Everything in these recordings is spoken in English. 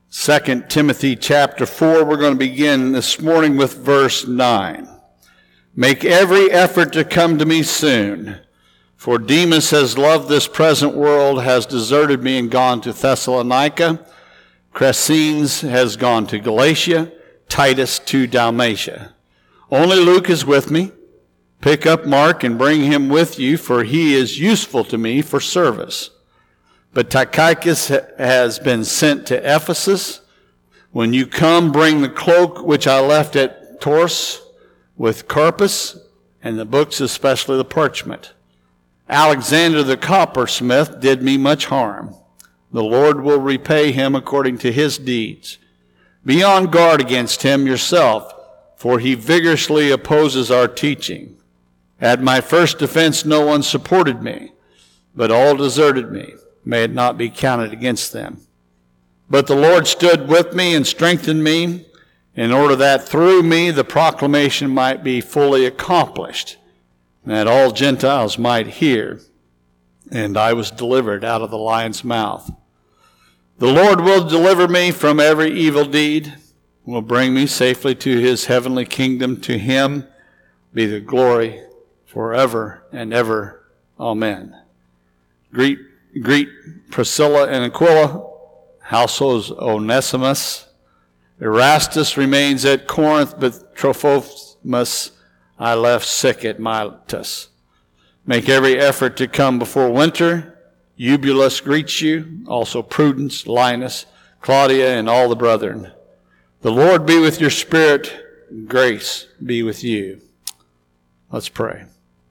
2 Timothy chapter 4. We're going to begin this morning with verse 9. Make every effort to come to me soon, for Demas has loved this present world, has deserted me and gone to Thessalonica. Crescens has gone to Galatia, Titus to Dalmatia. Only Luke is with me. Pick up Mark and bring him with you, for he is useful to me for service. But Tychicus has been sent to Ephesus. When you come, bring the cloak which I left at Taurus with Carpus, and the books, especially the parchment. Alexander the coppersmith did me much harm. The Lord will repay him according to his deeds. Be on guard against him yourself, for he vigorously opposes our teaching. At my first defense no one supported me, but all deserted me. May it not be counted against them. But the Lord stood with me and strengthened me, in order that through me the proclamation might be fully accomplished, and that all Gentiles might hear. And I was delivered out of the lion's mouth. The Lord will deliver me from every evil deed, will bring me safely to his heavenly kingdom. To him be the glory forever and ever. Amen. Greet Priscilla and Aquila, households Onesimus. Erastus remains at Corinth, but Trophimus I left sick at Miletus. Make every effort to come before winter. Eubulus greets you, also Prudence, Linus, Claudia, and all the brethren. The Lord be with your spirit. Grace be with you. Let's pray.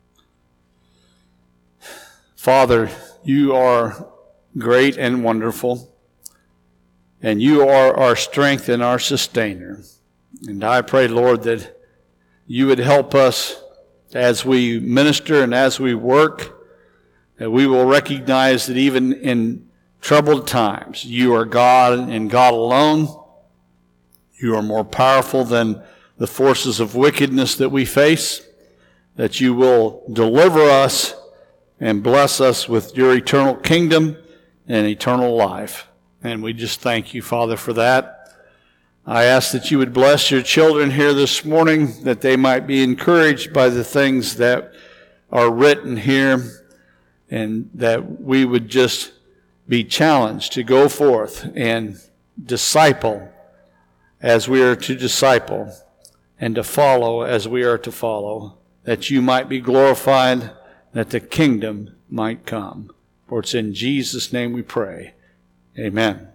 Father, you are great and wonderful, and you are our strength and our sustainer. And I pray, Lord, that you would help us as we minister and as we work, that we will recognize that even in troubled times, you are God and God alone. You are more powerful than the forces of wickedness that we face, that you will deliver us and bless us with your eternal kingdom and eternal life. And we just thank you, Father, for that. I ask that you would bless your children here this morning, that they might be encouraged by the things that are written here, and that we would just be challenged to go forth and disciple as we are to disciple, and to follow as we are to follow, that you might be glorified, that the kingdom might come. For it's in Jesus' name we pray. Amen.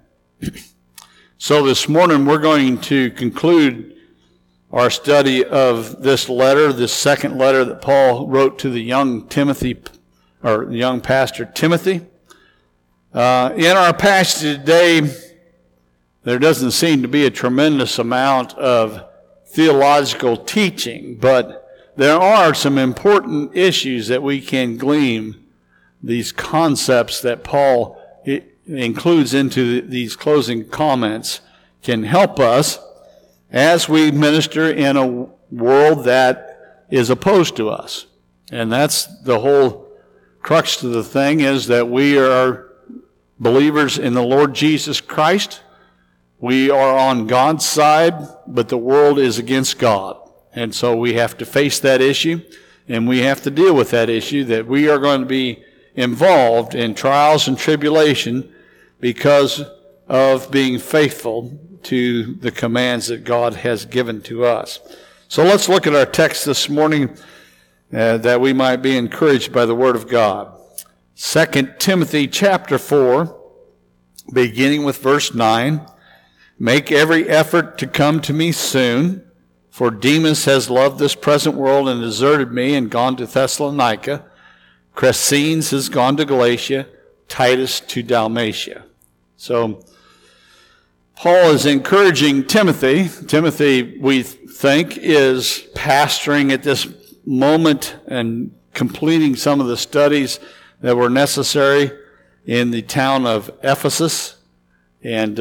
So this morning we're going to conclude our study of this letter, this second letter that Paul wrote to the young Timothy, or the young pastor Timothy. In our passage today, there doesn't seem to be a tremendous amount of theological teaching, but there are some important issues that we can glean, these concepts that Paul includes into these closing comments can help us as we minister in a world that is opposed to us. And that's the whole crux to the thing, is that we are believers in the Lord Jesus Christ. We are on God's side, but the world is against God. And so we have to face that issue, and we have to deal with that issue, that we are going to be involved in trials and tribulation because of being faithful to the commands that God has given to us. So let's look at our text this morning, that we might be encouraged by the Word of God. 2 Timothy chapter 4, beginning with verse 9. Make every effort to come to me soon, for Demas has loved this present world and deserted me and gone to Thessalonica. Crescens has gone to Galatia, Titus to Dalmatia. So Paul is encouraging Timothy. Timothy, we think, is pastoring at this moment and completing some of the studies that were necessary in the town of Ephesus. And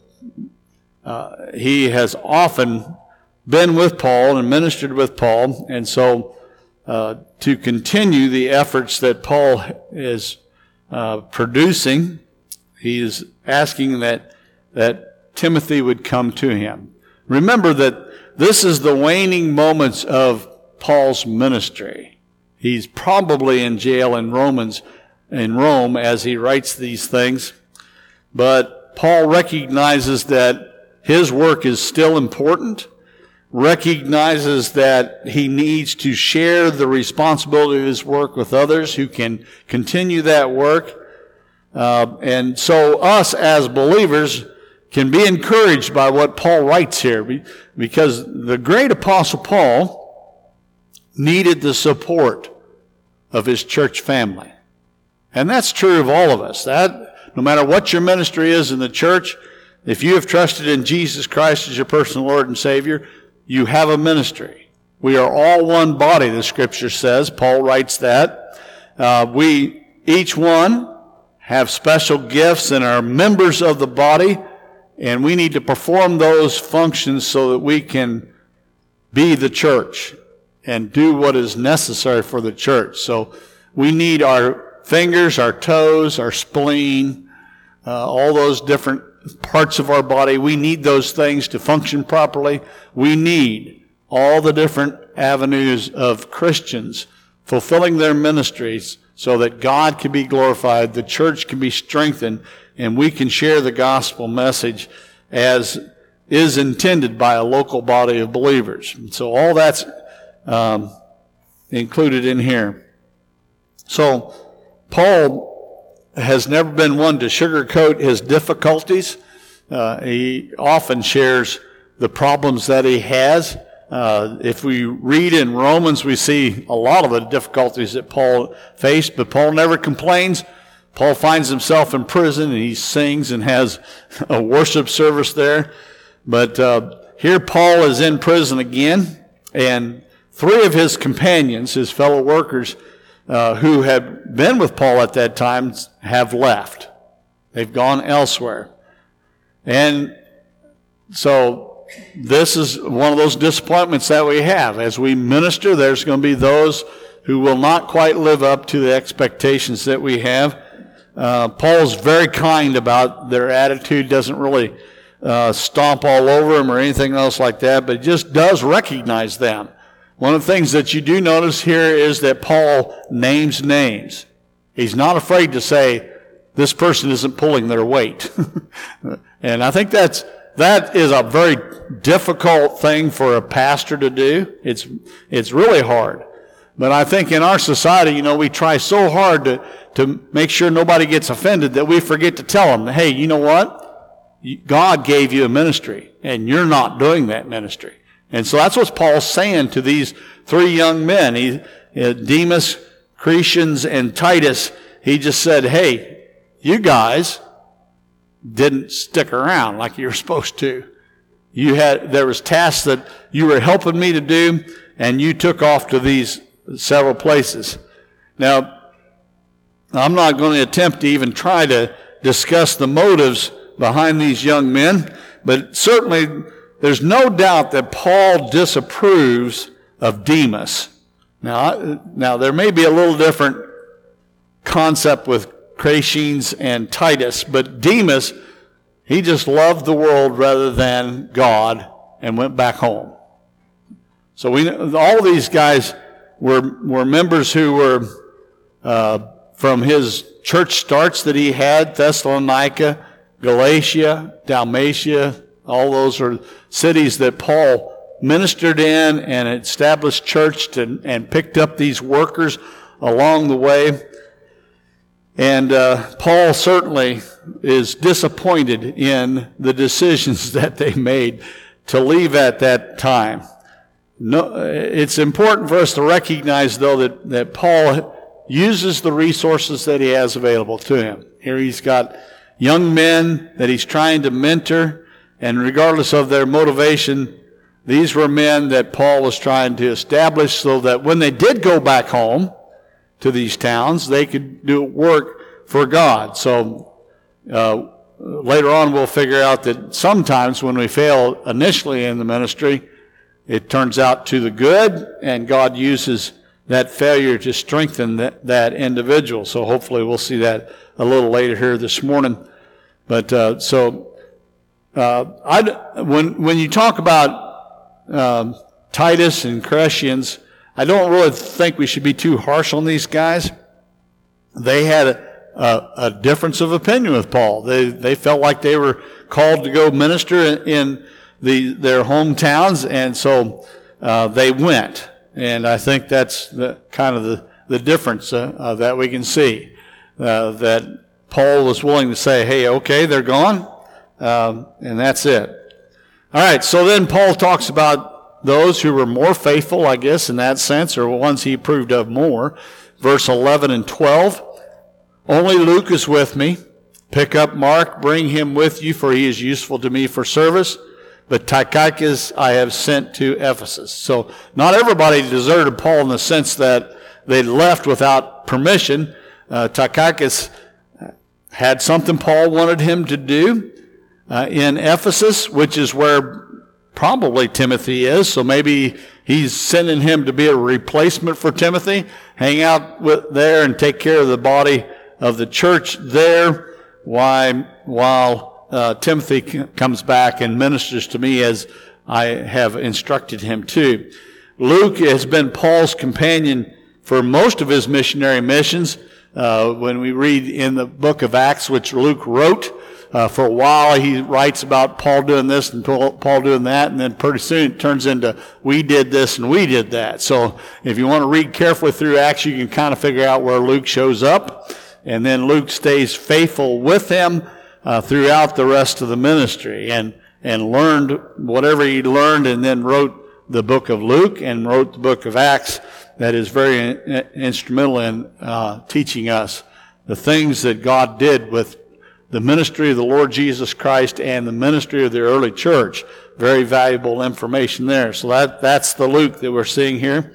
he has often been with Paul and ministered with Paul. And so to continue the efforts that Paul is producing, he is asking that Timothy would come to him. Remember that this is the waning moments of Paul's ministry. He's probably in jail in Rome as he writes these things. But Paul recognizes that his work is still important, recognizes that he needs to share the responsibility of his work with others who can continue that work. And so us as believers can be encouraged by what Paul writes here, because the great apostle Paul needed the support of his church family. And that's true of all of us. That no matter what your ministry is in the church, if you have trusted in Jesus Christ as your personal Lord and Savior, you have a ministry. We are all one body, the Scripture says. Paul writes that. We, each one, have special gifts and are members of the body, and we need to perform those functions so that we can be the church and do what is necessary for the church. So we need our fingers, our toes, our spleen, all those different parts of our body. We need those things to function properly. We need all the different avenues of Christians fulfilling their ministries so that God can be glorified, the church can be strengthened, and we can share the gospel message as is intended by a local body of believers. So all that's included in here. So Paul has never been one to sugarcoat his difficulties. He often shares the problems that he has. If we read in Romans, we see a lot of the difficulties that Paul faced, but Paul never complains. Paul finds himself in prison, and he sings and has a worship service there. But here Paul is in prison again, and 3 of his companions, his fellow workers, who had been with Paul at that time, have left. They've gone elsewhere. And so this is one of those disappointments that we have. As we minister, there's going to be those who will not quite live up to the expectations that we have. Paul's very kind about their attitude, doesn't really stomp all over them or anything else like that, but just does recognize them. One of the things that you do notice here is that Paul names names. He's not afraid to say, this person isn't pulling their weight. And I think that is a very difficult thing for a pastor to do. It's really hard. But I think in our society, we try so hard to make sure nobody gets offended that we forget to tell them, hey, you know what? God gave you a ministry, and you're not doing that ministry. And so that's what Paul's saying to these 3 young men. Demas, Crescens, and Titus. He just said, hey, you guys didn't stick around like you were supposed to. There was tasks that you were helping me to do, and you took off to these several places. Now, I'm not going to attempt to even try to discuss the motives behind these young men, but certainly there's no doubt that Paul disapproves of Demas. Now there may be a little different concept with Crescens and Titus, but Demas, he just loved the world rather than God and went back home. So all these guys were members who were from his church starts that he had, Thessalonica, Galatia, Dalmatia. All those are cities that Paul ministered in and established church and picked up these workers along the way. And Paul certainly is disappointed in the decisions that they made to leave at that time. No, it's important for us to recognize, though, that Paul uses the resources that he has available to him. Here he's got young men that he's trying to mentor, and regardless of their motivation, these were men that Paul was trying to establish so that when they did go back home to these towns, they could do work for God. So later on we'll figure out that sometimes when we fail initially in the ministry, it turns out to the good, and God uses that failure to strengthen that individual. So hopefully we'll see that a little later here this morning. But so When you talk about Titus and Crescens, I don't really think we should be too harsh on these guys. They had a difference of opinion with Paul. They felt like they were called to go minister in their hometowns, and so they went. And I think that's the difference that we can see. That Paul was willing to say, hey, okay, they're gone, and that's it. All right, so then Paul talks about those who were more faithful, I guess, in that sense, or ones he approved of more. Verse 11 and 12, only Luke is with me. Pick up Mark, bring him with you, for he is useful to me for service. But Tychicus I have sent to Ephesus. So not everybody deserted Paul in the sense that they left without permission. Tychicus had something Paul wanted him to do in Ephesus, which is where probably Timothy is. So maybe he's sending him to be a replacement for Timothy, hang out there and take care of the body of the church there while Timothy comes back and ministers to me as I have instructed him to. Luke has been Paul's companion for most of his missionary missions. When we read in the book of Acts, which Luke wrote, for a while he writes about Paul doing this and Paul doing that, and then pretty soon it turns into we did this and we did that. So if you want to read carefully through Acts, you can kind of figure out where Luke shows up, and then Luke stays faithful with him throughout the rest of the ministry and learned whatever he learned, and then wrote the book of Luke and wrote the book of Acts that is very instrumental in teaching us the things that God did with the ministry of the Lord Jesus Christ and the ministry of the early church. Very valuable information there. So that's the Luke that we're seeing here.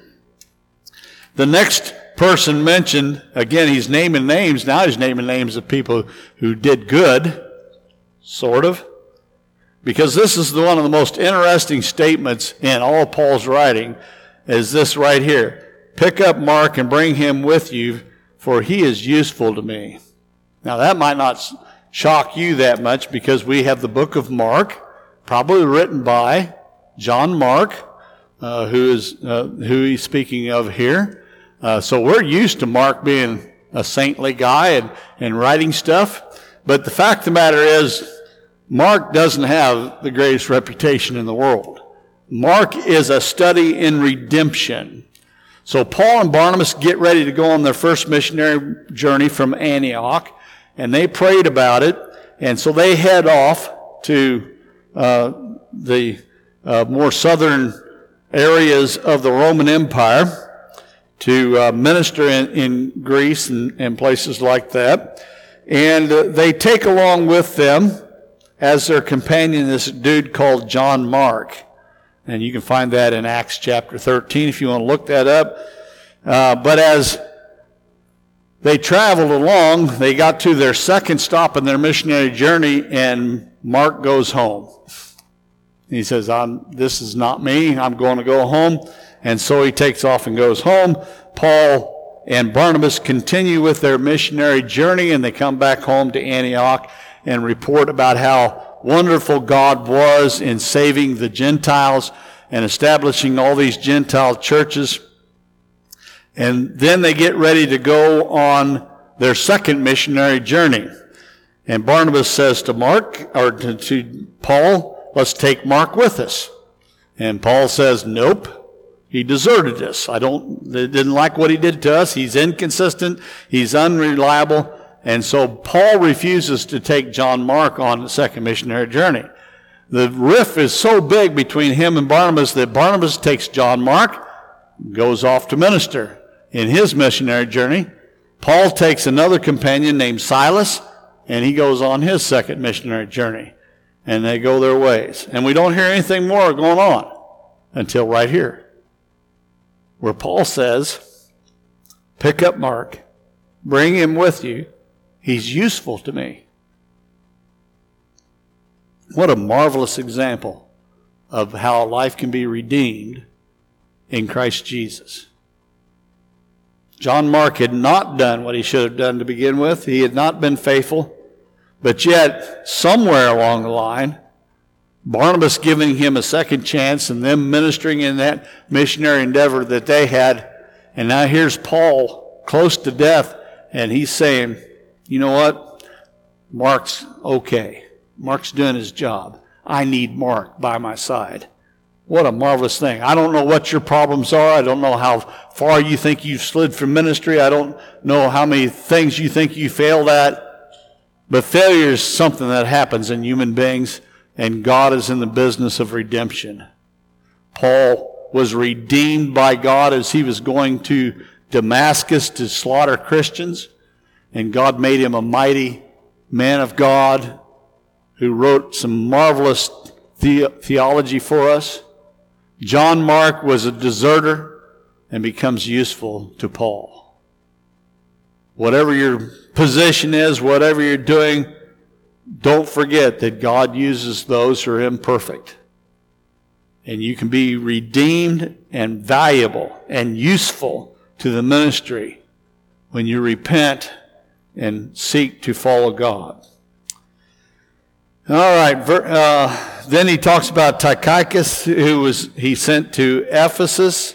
The next person mentioned, again, he's naming names. Now he's naming names of people who did good, sort of. Because this is one of the most interesting statements in all Paul's writing, is this right here. Pick up Mark and bring him with you, for he is useful to me. Now that might not shock you that much, because we have the book of Mark, probably written by John Mark, who he's speaking of here. So we're used to Mark being a saintly guy and writing stuff. But the fact of the matter is, Mark doesn't have the greatest reputation in the world. Mark is a study in redemption. So Paul and Barnabas get ready to go on their first missionary journey from Antioch, and they prayed about it, and so they head off to the more southern areas of the Roman Empire to minister in Greece and places like that. And they take along with them as their companion this dude called John Mark. And you can find that in Acts chapter 13 if you want to look that up. But as they traveled along, they got to their second stop in their missionary journey, and Mark goes home. He says, this is not me. I'm going to go home. And so he takes off and goes home. Paul and Barnabas continue with their missionary journey, and they come back home to Antioch and report about how wonderful God was in saving the Gentiles and establishing all these Gentile churches. And then they get ready to go on their second missionary journey. And Barnabas says to to Paul, let's take Mark with us. And Paul says, nope. He deserted us. They didn't like what he did to us. He's inconsistent. He's unreliable. And so Paul refuses to take John Mark on the second missionary journey. The rift is so big between him and Barnabas that Barnabas takes John Mark, goes off to minister in his missionary journey. Paul takes another companion named Silas, and he goes on his second missionary journey. And they go their ways. And we don't hear anything more going on until right here, where Paul says, pick up Mark, bring him with you. He's useful to me. What a marvelous example of how life can be redeemed in Christ Jesus. John Mark had not done what he should have done to begin with. He had not been faithful. But yet, somewhere along the line, Barnabas giving him a second chance and them ministering in that missionary endeavor that they had. And now here's Paul close to death, and he's saying, you know what? Mark's okay. Mark's doing his job. I need Mark by my side. What a marvelous thing. I don't know what your problems are. I don't know how far you think you've slid from ministry. I don't know how many things you think you failed at. But failure is something that happens in human beings, and God is in the business of redemption. Paul was redeemed by God as he was going to Damascus to slaughter Christians, and God made him a mighty man of God who wrote some marvelous theology for us. John Mark was a deserter and becomes useful to Paul. Whatever your position is, whatever you're doing, don't forget that God uses those who are imperfect. And you can be redeemed and valuable and useful to the ministry when you repent and seek to follow God. All right, then he talks about Tychicus, who he sent to Ephesus.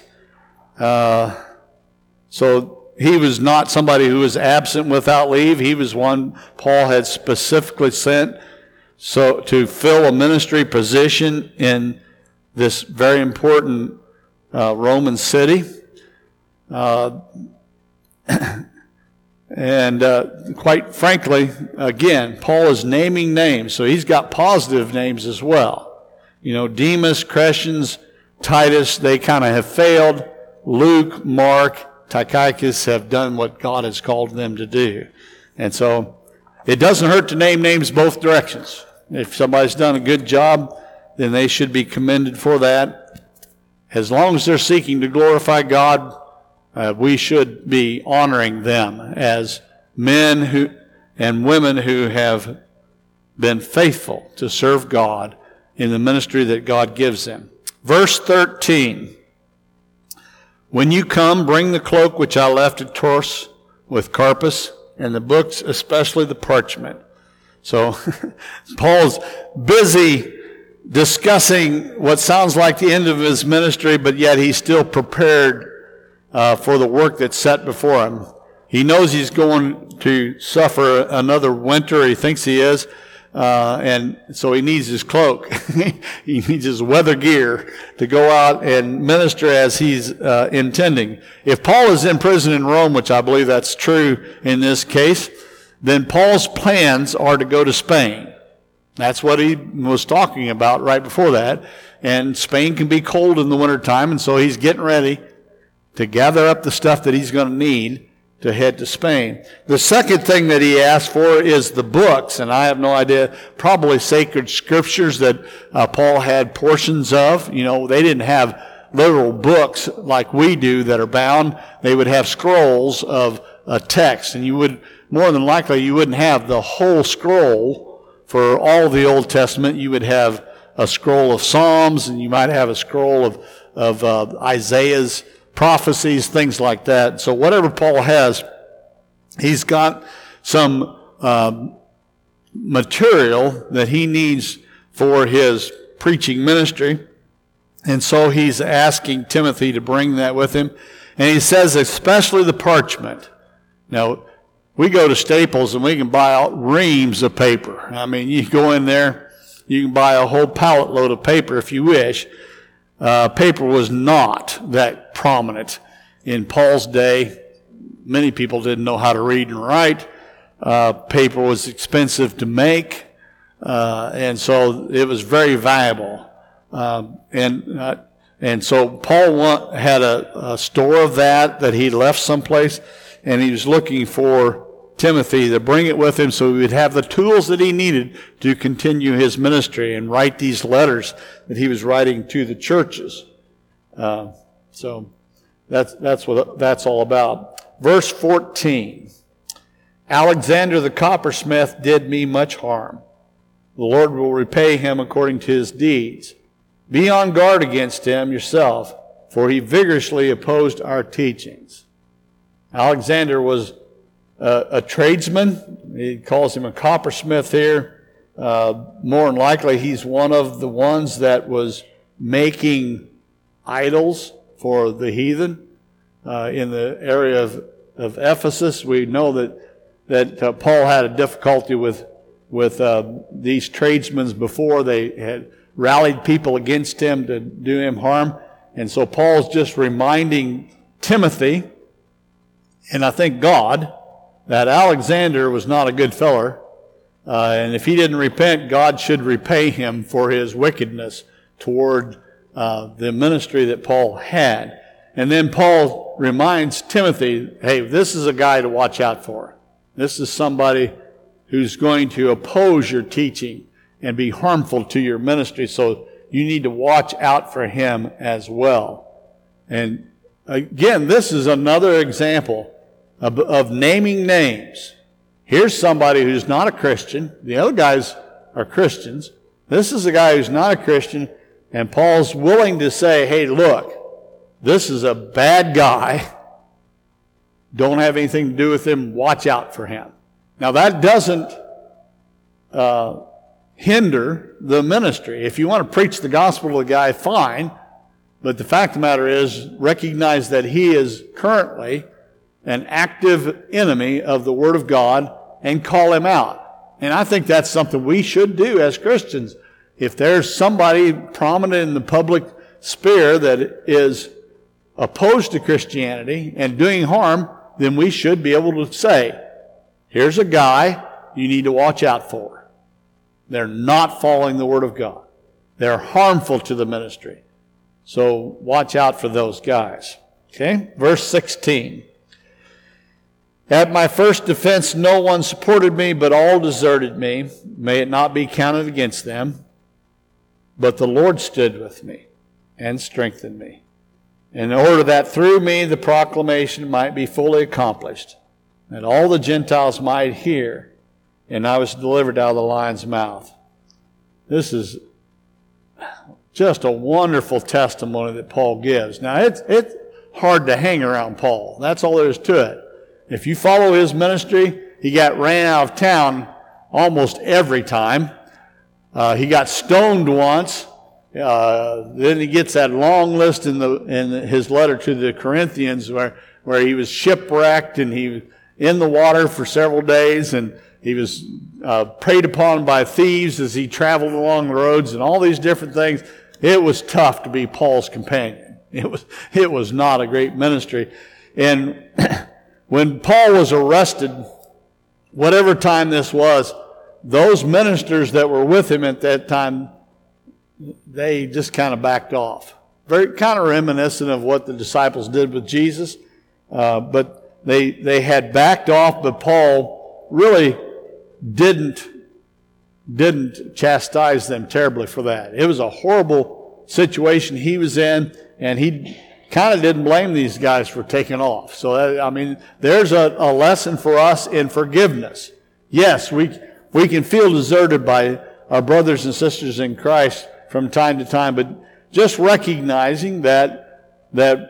So he was not somebody who was absent without leave. He was one Paul had specifically sent to fill a ministry position in this very important Roman city. And quite frankly, again, Paul is naming names. So he's got positive names as well. You know, Demas, Crescens, Titus, they kind of have failed. Luke, Mark, Tychicus have done what God has called them to do. And so it doesn't hurt to name names both directions. If somebody's done a good job, then they should be commended for that. As long as they're seeking to glorify God, we should be honoring them as men and women who have been faithful to serve God in the ministry that God gives them. Verse 13. When you come, bring the cloak which I left at Troas with Carpus, and the books, especially the parchment. So Paul's busy discussing what sounds like the end of his ministry, but yet he's still prepared for the work that's set before him. He knows he's going to suffer another winter. He thinks he is. And so he needs his cloak. He needs his weather gear to go out and minister as he's intending. If Paul is in prison in Rome, which I believe that's true in this case, then Paul's plans are to go to Spain. That's what he was talking about right before that. And Spain can be cold in the wintertime, and so he's getting ready to gather up the stuff that he's going to need to head to Spain. The second thing that he asked for is the books, and I have no idea, probably sacred scriptures that Paul had portions of. You know, they didn't have literal books like we do that are bound. They would have scrolls of a text, and you would, more than likely, you wouldn't have the whole scroll for all the Old Testament. You would have a scroll of Psalms, and you might have a scroll of Isaiah's prophecies, things like that. So whatever Paul has, he's got some material that he needs for his preaching ministry. And so he's asking Timothy to bring that with him. And he says, especially the parchment. Now, we go to Staples and we can buy out reams of paper. I mean, you go in there, you can buy a whole pallet load of paper if you wish. Paper was not that prominent in Paul's day. Many people didn't know how to read and write. Paper was expensive to make, and so it was very valuable. And so Paul had a store of that he left someplace, and he was looking for Timothy to bring it with him so he would have the tools that he needed to continue his ministry and write these letters that he was writing to the churches. So that's what that's all about. Verse 14. Alexander the coppersmith did me much harm. The Lord will repay him according to his deeds. Be on guard against him yourself, for he vigorously opposed our teachings. Alexander was a tradesman. He calls him a coppersmith here. More than likely, he's one of the ones that was making idols for the heathen in the area of Ephesus. We know that Paul had a difficulty with these tradesmen before. They had rallied people against him to do him harm. And so Paul's just reminding Timothy, and I think God, that Alexander was not a good feller. And if he didn't repent, God should repay him for his wickedness toward the ministry that Paul had. And then Paul reminds Timothy, hey, this is a guy to watch out for. This is somebody who's going to oppose your teaching and be harmful to your ministry. So you need to watch out for him as well. And again, this is another example of naming names. Here's somebody who's not a Christian. The other guys are Christians. This is a guy who's not a Christian. And Paul's willing to say, hey, look, this is a bad guy. Don't have anything to do with him. Watch out for him. Now, that doesn't hinder the ministry. If you want to preach the gospel to the guy, fine. But the fact of the matter is, recognize that he is currently an active enemy of the Word of God and call him out. And I think that's something we should do as Christians. If there's somebody prominent in the public sphere that is opposed to Christianity and doing harm, then we should be able to say, here's a guy you need to watch out for. They're not following the Word of God. They're harmful to the ministry. So watch out for those guys. Okay? Verse 16. At my first defense, no one supported me, but all deserted me. May it not be counted against them. But the Lord stood with me and strengthened me, in order that through me the proclamation might be fully accomplished, that all the Gentiles might hear, and I was delivered out of the lion's mouth. This is just a wonderful testimony that Paul gives. Now, it's hard to hang around Paul. That's all there is to it. If you follow his ministry, he got ran out of town almost every time. He got stoned once. Then he gets that long list in his letter to the Corinthians where he was shipwrecked and he was in the water for several days, and he was preyed upon by thieves as he traveled along the roads and all these different things. It was tough to be Paul's companion. It was not a great ministry. And when Paul was arrested, whatever time this was, those ministers that were with him at that time, they just kind of backed off. Very kind of reminiscent of what the disciples did with Jesus. But they had backed off, but Paul really didn't chastise them terribly for that. It was a horrible situation he was in, and he kind of didn't blame these guys for taking off. So, there's a lesson for us in forgiveness. Yes, we can feel deserted by our brothers and sisters in Christ from time to time, but just recognizing that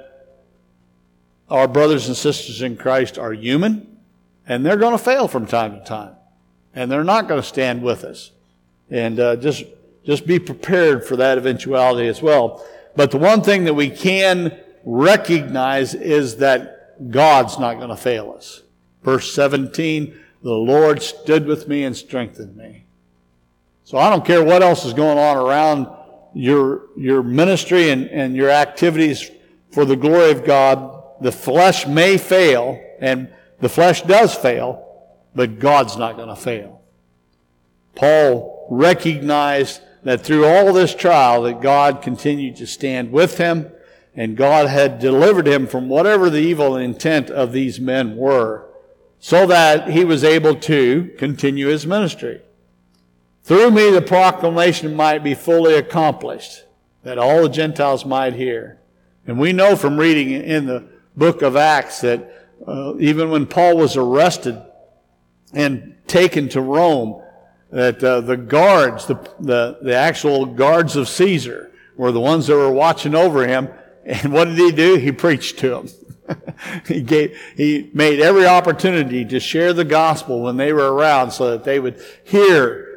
our brothers and sisters in Christ are human, and they're going to fail from time to time, and they're not going to stand with us. And just be prepared for that eventuality as well. But the one thing that we can recognize is that God's not going to fail us. Verse 17, the Lord stood with me and strengthened me. So I don't care what else is going on around your ministry and your activities for the glory of God. The flesh may fail, and the flesh does fail, but God's not going to fail. Paul recognized that through all this trial that God continued to stand with him, and God had delivered him from whatever the evil intent of these men were, so that he was able to continue his ministry. Through me the proclamation might be fully accomplished, that all the Gentiles might hear. And we know from reading in the book of Acts that even when Paul was arrested and taken to Rome, that the guards, the actual guards of Caesar, were the ones that were watching over him. And what did he do? He preached to them. He made every opportunity to share the gospel when they were around, so that they would hear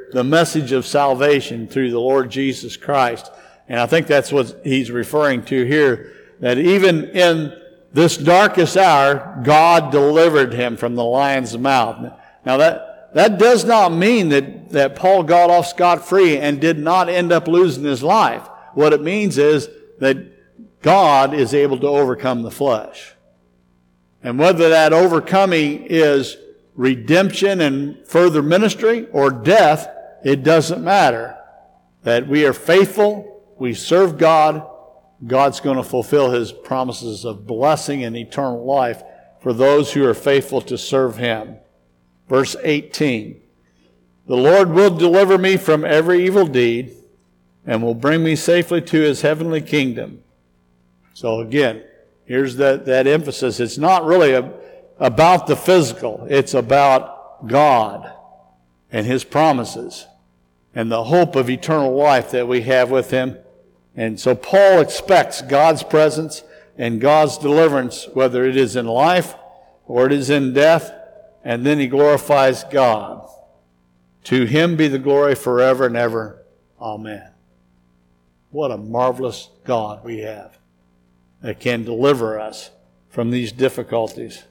the message of salvation through the Lord Jesus Christ. And I think that's what he's referring to here, that even in this darkest hour, God delivered him from the lion's mouth. Now that does not mean that Paul got off scot-free and did not end up losing his life. What it means is that God is able to overcome the flesh. And whether that overcoming is redemption and further ministry or death, it doesn't matter. That we are faithful, we serve God, God's going to fulfill his promises of blessing and eternal life for those who are faithful to serve him. Verse 18, the Lord will deliver me from every evil deed and will bring me safely to his heavenly kingdom. So again, here's that emphasis. It's not really about the physical. It's about God and his promises and the hope of eternal life that we have with him. And so Paul expects God's presence and God's deliverance, whether it is in life or it is in death, and then he glorifies God. To him be the glory forever and ever. Amen. What a marvelous God we have that can deliver us from these difficulties.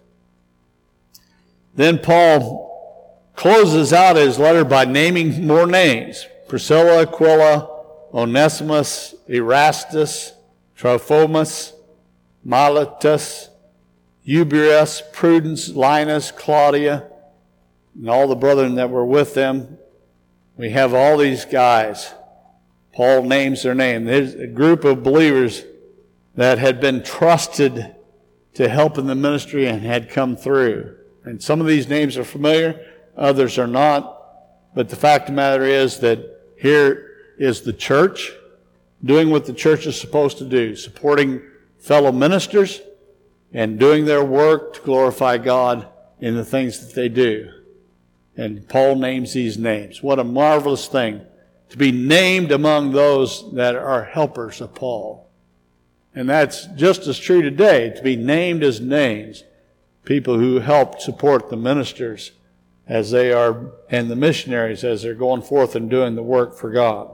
Then Paul closes out his letter by naming more names. Priscilla, Aquila, Onesimus, Erastus, Trophimus, Miletus, Eubius, Prudence, Linus, Claudia, and all the brethren that were with them. We have all these guys. Paul names their name. There's a group of believers that had been trusted to help in the ministry and had come through. And some of these names are familiar, others are not. But the fact of the matter is that here is the church doing what the church is supposed to do, supporting fellow ministers and doing their work to glorify God in the things that they do. And Paul names these names. What a marvelous thing to be named among those that are helpers of Paul. And that's just as true today, to be named as names, people who help support the ministers as they are, and the missionaries as they're going forth and doing the work for God.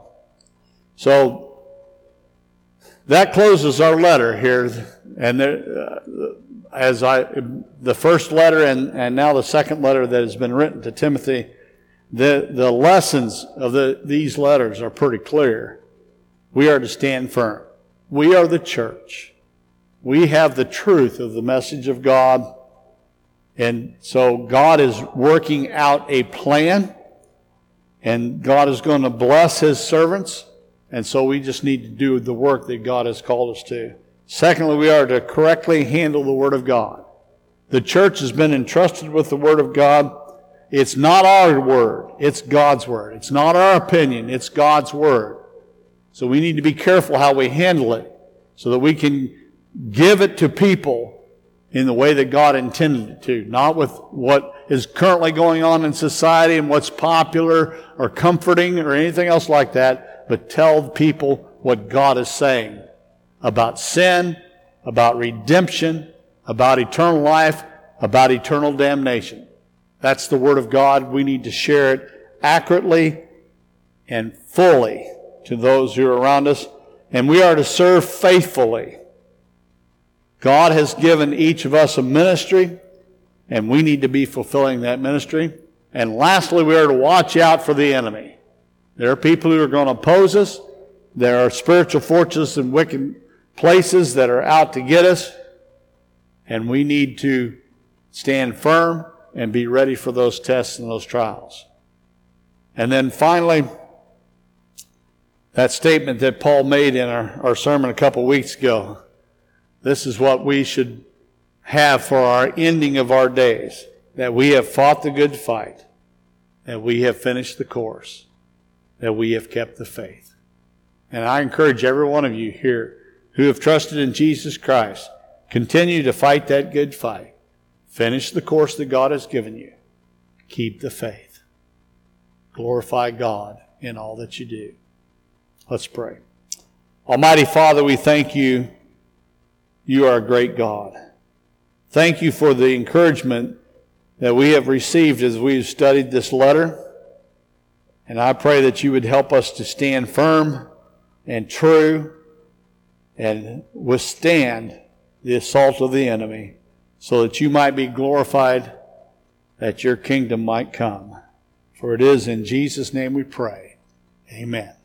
So that closes our letter here, and the first letter and now the second letter that has been written to Timothy, the lessons of these letters are pretty clear. We are to stand firm. We are the church. We have the truth of the message of God, and so God is working out a plan, and God is going to bless his servants. And so we just need to do the work that God has called us to. Secondly, we are to correctly handle the Word of God. The church has been entrusted with the Word of God. It's not our word. It's God's Word. It's not our opinion. It's God's Word. So we need to be careful how we handle it so that we can give it to people in the way that God intended it to, not with what is currently going on in society and what's popular or comforting or anything else like that, but tell people what God is saying about sin, about redemption, about eternal life, about eternal damnation. That's the Word of God. We need to share it accurately and fully to those who are around us. And we are to serve faithfully. God has given each of us a ministry, and we need to be fulfilling that ministry. And lastly, we are to watch out for the enemy. There are people who are going to oppose us. There are spiritual forces and wicked places that are out to get us. And we need to stand firm and be ready for those tests and those trials. And then finally, that statement that Paul made in our sermon a couple weeks ago. This is what we should have for our ending of our days. That we have fought the good fight. That we have finished the course. That we have kept the faith. And I encourage every one of you here who have trusted in Jesus Christ, continue to fight that good fight. Finish the course that God has given you. Keep the faith. Glorify God in all that you do. Let's pray. Almighty Father, we thank you. You are a great God. Thank you for the encouragement that we have received as we've studied this letter. And I pray that you would help us to stand firm and true and withstand the assault of the enemy so that you might be glorified, that your kingdom might come. For it is in Jesus' name we pray. Amen.